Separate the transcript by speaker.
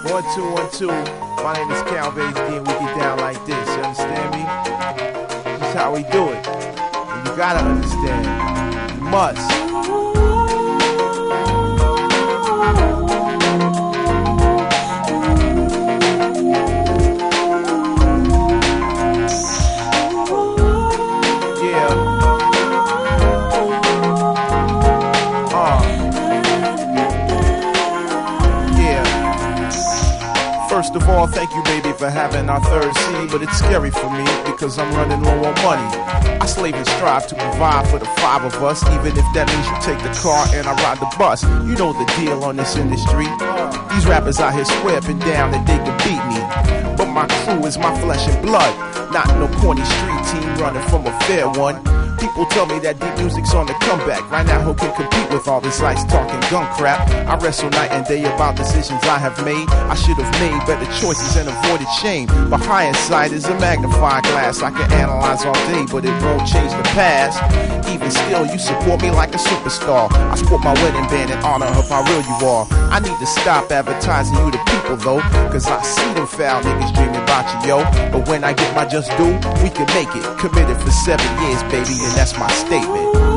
Speaker 1: 1, 2, 1, 2. My name is Cal Bass D, and we get down like this. You understand me? This is how we do it. And you gotta understand. You must. First of all, thank you, baby, for having our third seed, but it's scary for me because I'm running low on money. I slave and strive to provide for the five of us, even if that means you take the car and I ride the bus. You know the deal on this industry. These rappers out here swear up and down that they can beat me, but my crew is my flesh and blood, not no corny street team running from a fair one. People tell me that deep music's on the comeback. Right now, who can compete with all this ice talking gun crap? I wrestle night and day about decisions I have made. I should have made better choices and avoided shame. But hindsight is a magnifying glass. I can analyze all day, but it won't change the past. Even still, you support me like a superstar. I sport my wedding band in honor of how real you are. I need to stop advertising you to people though, cause I see them foul niggas dreaming about you, yo. But when I get my just due, we can make it. Committed for 7 years, baby, and that's my statement.